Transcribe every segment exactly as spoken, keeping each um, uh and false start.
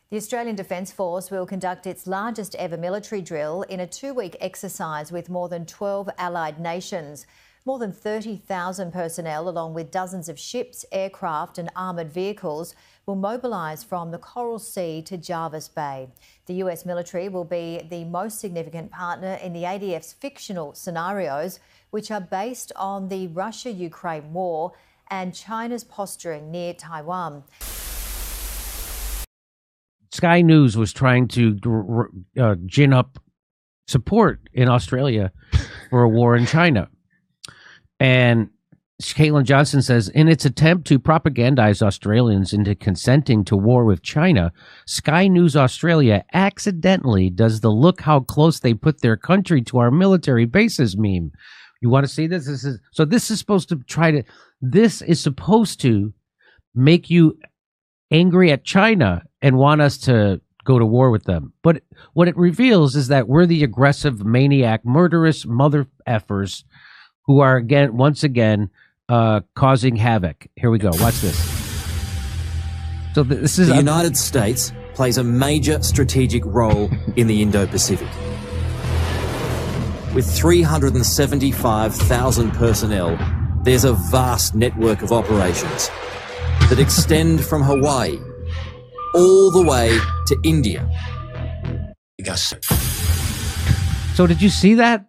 The Australian Defence Force will conduct its largest ever military drill in a two-week exercise with more than twelve allied nations. More than thirty thousand personnel, along with dozens of ships, aircraft and armoured vehicles, will mobilise from the Coral Sea to Jervis Bay. The U S military will be the most significant partner in the A D F's fictional scenarios, which are based on the Russia-Ukraine war and China's posturing near Taiwan. Sky News was trying to uh, gin up support in Australia for a war in China. And Caitlin Johnson says, in its attempt to propagandize Australians into consenting to war with China, Sky News Australia accidentally does the look how close they put their country to our military bases meme. You want to see this? This is so this is supposed to try to this is supposed to make you angry at China and want us to go to war with them. But what it reveals is that we're the aggressive, maniac, murderous mother effers who are again, once again, uh, causing havoc. Here we go. Watch this. So th- this is the United States plays a major strategic role in the Indo-Pacific. With three hundred seventy-five thousand personnel, there's a vast network of operations that extend from Hawaii all the way to India. So did you see that?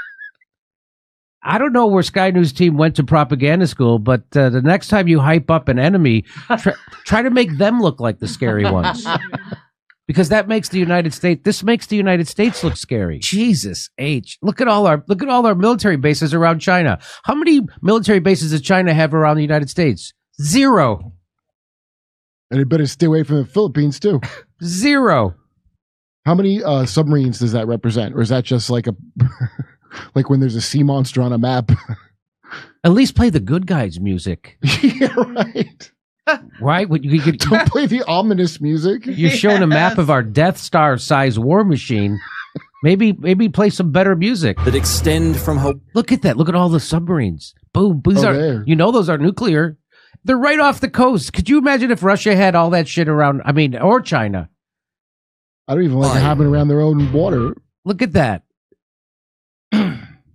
I don't know where Sky News team went to propaganda school, but uh, the next time you hype up an enemy, try, try to make them look like the scary ones. Because that makes the United States, this makes the United States look scary. Jesus H. Look at all our, look at all our military bases around China. How many military bases does China have around the United States? Zero. And it better stay away from the Philippines too. Zero. How many uh, submarines does that represent? Or is that just like a, like when there's a sea monster on a map? At least play the good guys music. Yeah, right. Right? What, you, you, Don't play the ominous music. You're showing a map of our Death Star size war machine. Maybe maybe play some better music. That extend from Hawaii. Look at that. Look at all the submarines. Boom. These Oh, are, there. you know those are nuclear. They're right off the coast. Could you imagine if Russia had all that shit around? I mean, or China. I don't even like it having around their own water. Look at that. All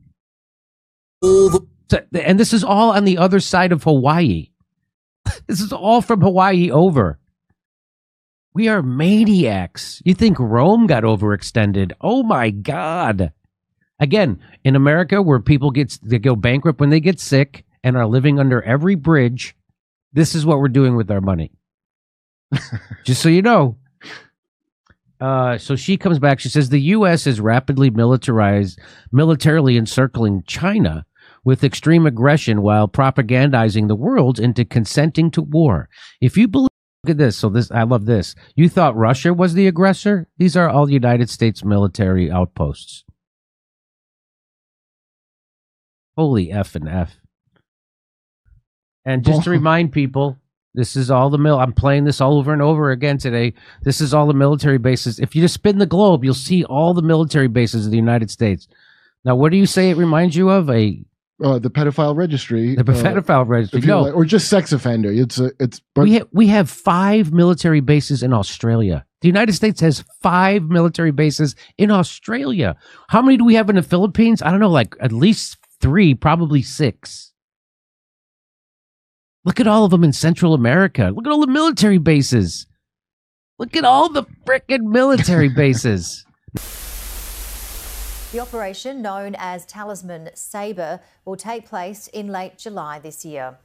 the So- and this is all on the other side of Hawaii. This is all from Hawaii over. We are maniacs. You think Rome got overextended? Oh my God. Again, in America, where people get they go bankrupt when they get sick and are living under every bridge, this is what we're doing with our money. Just so you know. Uh, so she comes back. She says the U S is rapidly militarized, militarily encircling China with extreme aggression while propagandizing the world into consenting to war. If you believe, look at this. So this, I love this. You thought Russia was the aggressor? These are all United States military outposts. Holy F and F. And just to remind people, this is all the mil. I'm playing this all over and over again today. This is all the military bases. If you just spin the globe, you'll see all the military bases of the United States. Now, what do you say it reminds you of? A Uh, the pedophile registry. the uh, pedophile registry. if you No, like- or just sex offender. It's a, it's. But we ha- we have five military bases in Australia. The United States has five military bases in Australia. How many do we have in the Philippines? I don't know, like at least three, probably six. Look at all of them in Central America. Look at all the military bases. Look at all the frickin' military bases. The operation, known as Talisman Sabre, will take place in late July this year.